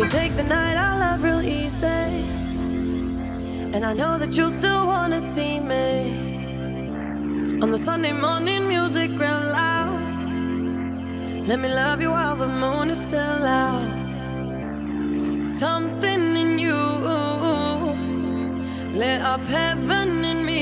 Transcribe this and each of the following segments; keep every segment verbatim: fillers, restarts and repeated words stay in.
take the night out love real easy. And I know that you still wanna see me on the Sunday morning music real loud. Let me love you while the moon is still out. Something in you lit up heaven in me.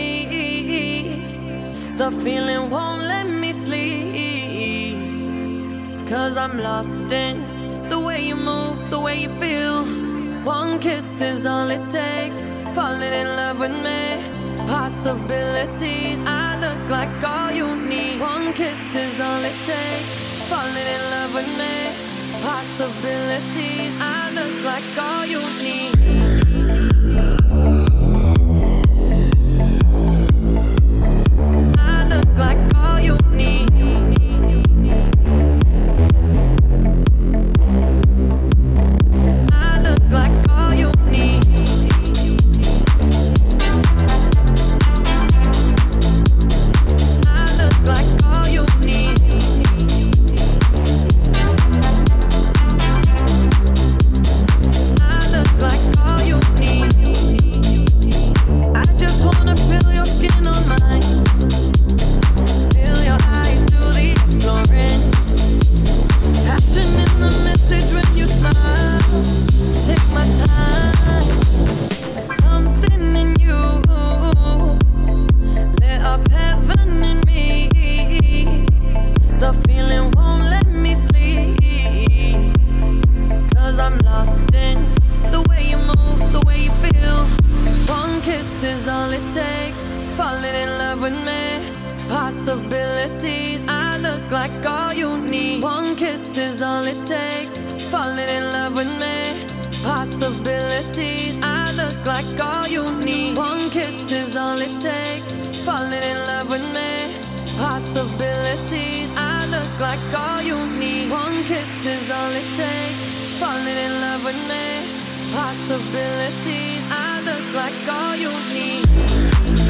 The feeling won't let me sleep, 'cause I'm lost in the way you move, the way you feel. One kiss is all it takes, falling in love with me. Possibilities, I look like all you need. One kiss is all it takes, falling in love with me. Possibilities, I look like all you need. I look like all you need. I look like all you need. I look like all you need. I look like all you need. I just wanna feel your skin on mine. Feel your eyes do the exploring. Passion in the message when you smile. Take my time. Something in you lit up heaven in me. The feeling won't let me sleep, 'cause I'm lost in the way you move, the way you feel. One kiss is all it takes, falling in love with me. Possibilities, I look like all you need. One kiss is all it takes, falling in love with me. Possibilities, I look like all you need. One kiss is all it takes, falling in love with me. Possibilities, I look like all you need. One kiss is all it takes, falling in love with me. Possibilities, I look like all you need.